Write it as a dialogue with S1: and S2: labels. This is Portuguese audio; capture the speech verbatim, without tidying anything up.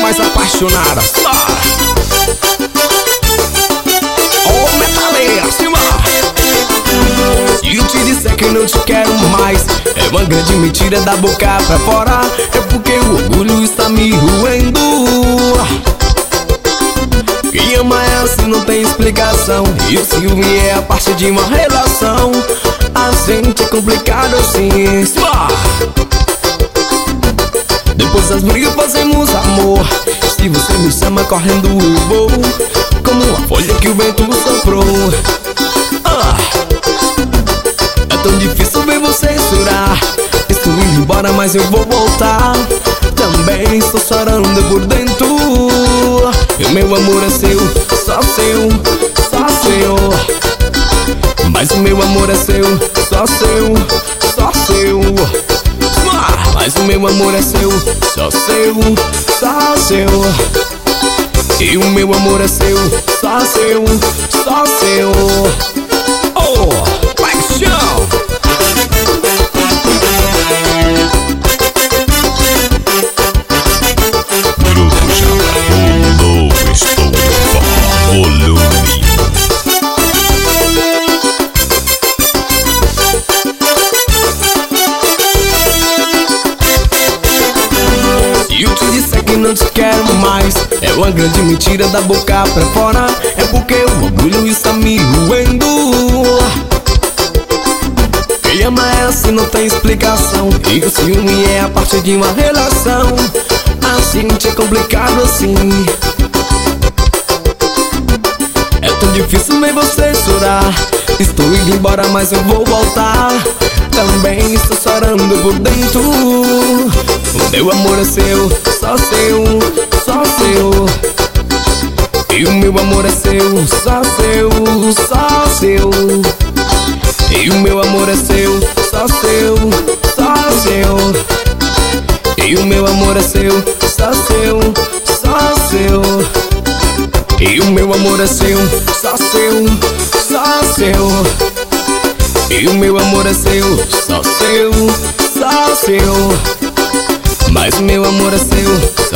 S1: mais apaixonada. Oh, metaleira, cima. Se eu te disser que não te quero mais, é uma grande mentira da boca pra fora. É porque o orgulho está me roendo. Quem ama é assim, não tem explicação. E o ciúme é a parte de uma relação. A gente é complicado assim. Depois das brigas fazemos amor. Se você me chama correndo eu vou, como uma folha que o vento soprou. ah. É tão difícil ver você chorar. Estou indo embora mas eu vou voltar. Também estou chorando por dentro. E o meu amor é seu, só seu, só seu. Mas o meu amor é seu, só seu, só seu. Mas o meu amor é seu, só seu, só seu. E o meu amor é seu, só seu, só seu. Oh, paixão.
S2: Grupo Japa, o novo estouro, volume.
S1: Se eu te disser que não te quero mais, é uma grande mentira da boca pra fora. É porque o orgulho está me roendo. Quem ama é assim, não tem explicação. E o ciúme é a parte de uma relação. A gente é complicado assim. É tão difícil ver você chorar. Estou indo embora mas eu vou voltar. Também estou chorando por dentro. O meu amor é seu, só seu, só seu. E o meu amor é seu, só seu, só seu. E o meu amor é seu, só seu, só seu. E o meu amor é seu, só seu, só seu. E o meu amor é seu, só seu, só seu. E o meu amor é seu, só seu, só seu. Mas o meu amor é seu,